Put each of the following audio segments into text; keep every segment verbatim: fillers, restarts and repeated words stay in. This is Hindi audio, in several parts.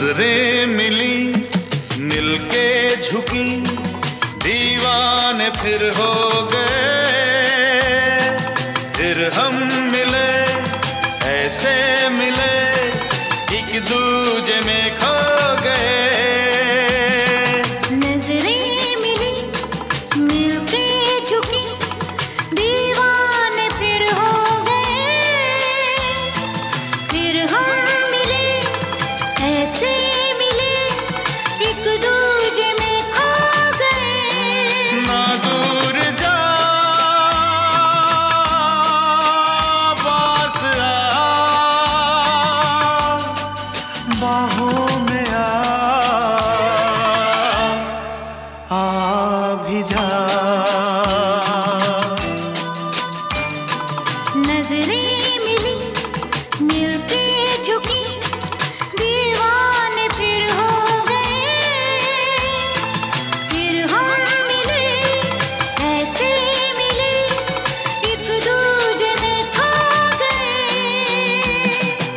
नजरें मिली मिलके झुकी, दीवाने फिर हो गए। फिर हम मिले ऐसे मिले, एक दूजे में खो गए। नजरें मिली मिलके झुकी, दीवाने फिर हो गए। फिर हम मिले ऐसे मिले, एक दूजे में खो गए। ना दूर जा पास आ, बाहों में आ, आ भी जा। नजरें मिली मिलके झुकी, दीवाने फिर हो गए। फिर हम मिले ऐसे मिले, एक दूजे में खो गए।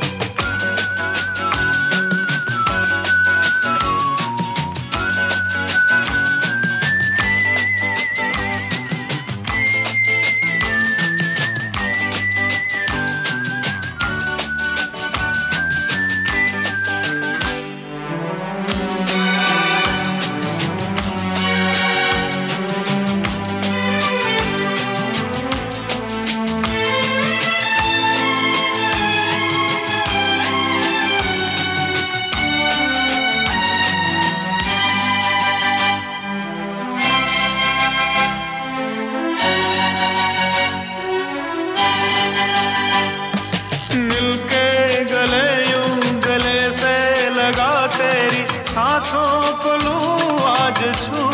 मिलके गले यूं गले से लगा, तेरी सांसों को लूं आज छू।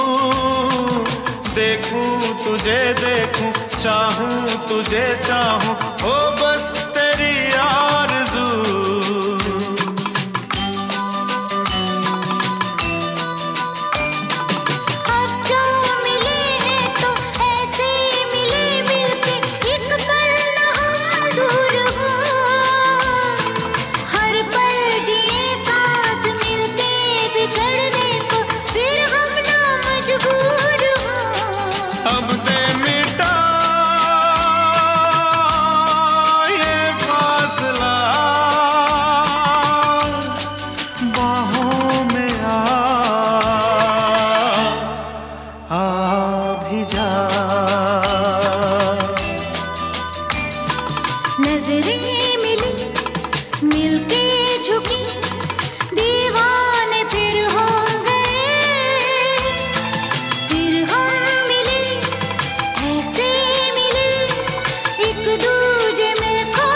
देखूं तुझे देखूं, चाहूं तुझे चाहूं, हो बस तेरी आरज़ू। अब जो मिले हैं तो ऐसे मिले, मिलके एक पल न हम दूर हो। हर पल जिए साथ मिलके, बिछड़ने को फिर हम ना मजबूर हो। अब दे मिटा ये फासला, बाहों में आ, आ भी जा। नजरें मिली मिलके झुकी, दीवाने फिर हो गए। फिर हम मिले ऐसे मिले, एक दूजे में खो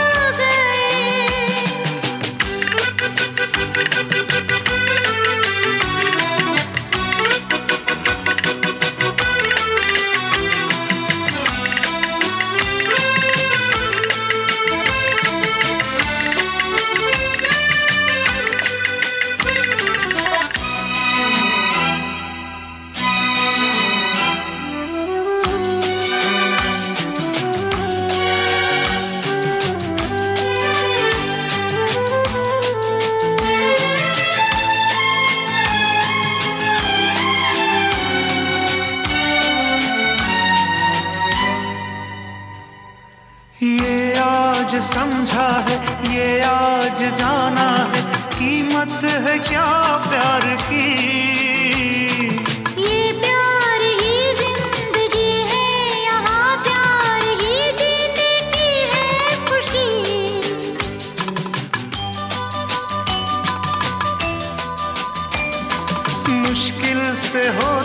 ये आज समझा है, ये आज जाना है, कीमत है क्या प्यार की। ये प्यार ही जिंदगी है, यहाँ प्यार ही जीने की है खुशी। मुश्किल से हो